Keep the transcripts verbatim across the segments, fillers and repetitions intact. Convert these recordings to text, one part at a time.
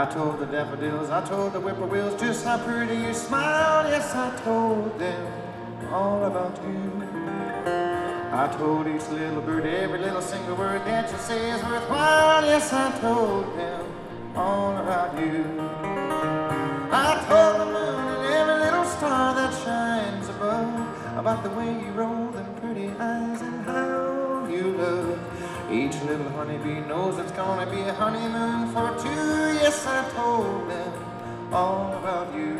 I told the daffodils, I told the whippoorwills just how pretty you smiled. Yes, I told them all about you. I told each little bird every little single word that you say is worthwhile. Yes, I told them all about you. I told the moon and every little star that shines above about the way you roll them pretty eyes and how you love. Each little honeybee knows it's gonna be a honeymoon for two. Yes, I told them all about you.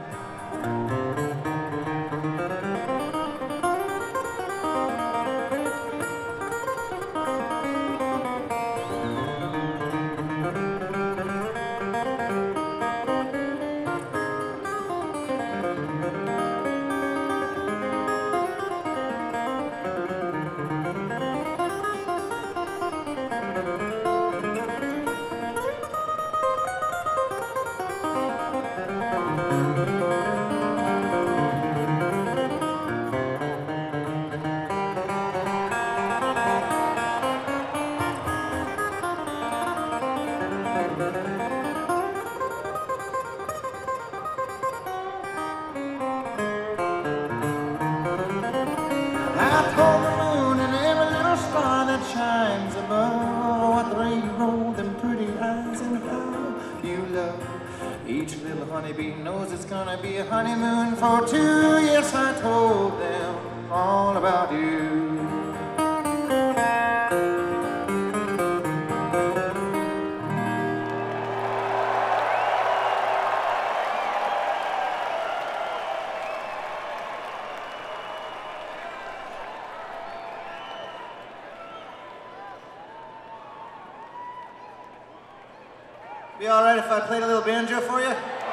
I told the moon and every little star that shines above what the way you roll them pretty eyes and how you love. Each little honeybee knows it's gonna be a honeymoon for two. Yes, I told them all about you. Be all right if I played a little banjo for you?